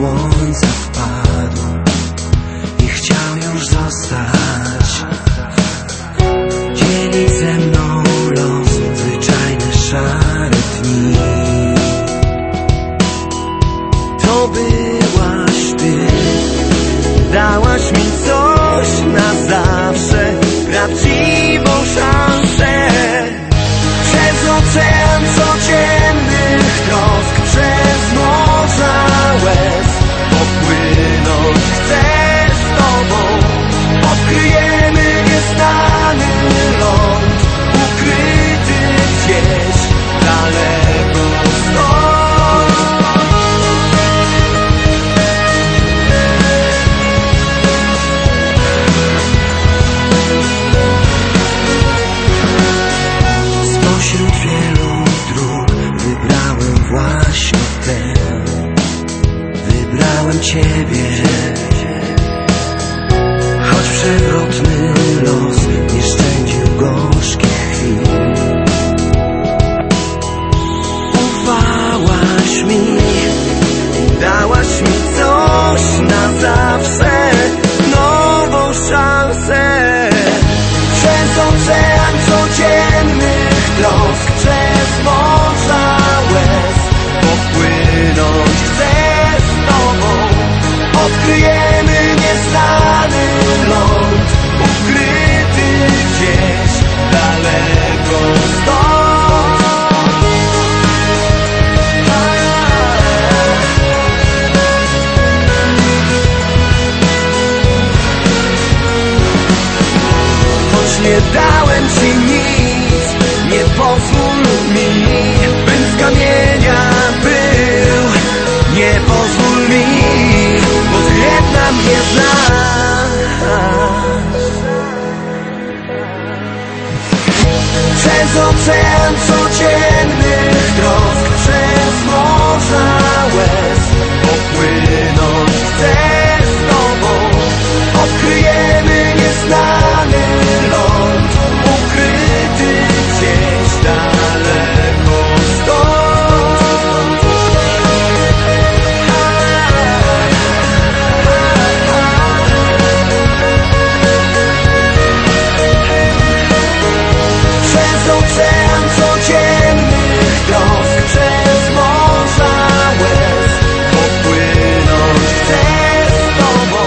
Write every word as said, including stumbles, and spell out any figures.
słońca wpadł i chciał już zostać. Dzieli ze mną los, zwyczajne szare dni. To byłaś ty, dałaś mi coś na zawsze, prawdziwą szansę. Przez ocean codziennych trosk, przez morza łez popłynąć chcę z tobą. Odkryjemy nieznany ląd, ukryty gdzieś daleko stąd. Spośród wielu dróg wybrałem właśnie tę. Wybrałem ciebie, choć przewrotny los nie szczędził gorzkich chwil. Ufałaś mi, dałaś mi coś na zawsze, nową szansę. Przez ocean codziennych trosk, przez morza łez popłynąć chcę z tobą. Odkryjemy nieznany ląd, ukryty gdzieś daleko stąd. Choć nie dałem ci nic, nie pozwól mi, bym z kamienia był. Nie pozwól mi, bo jedna mnie znasz. Przez ocean codziennych trosk, przez morza łez popłynąć chcę z tobą. Odkryjemy nieznany ląd, ukryty gdzieś daleko stąd. Przez ocean codziennych trosk, przez morza łez popłynąć chcę z tobą.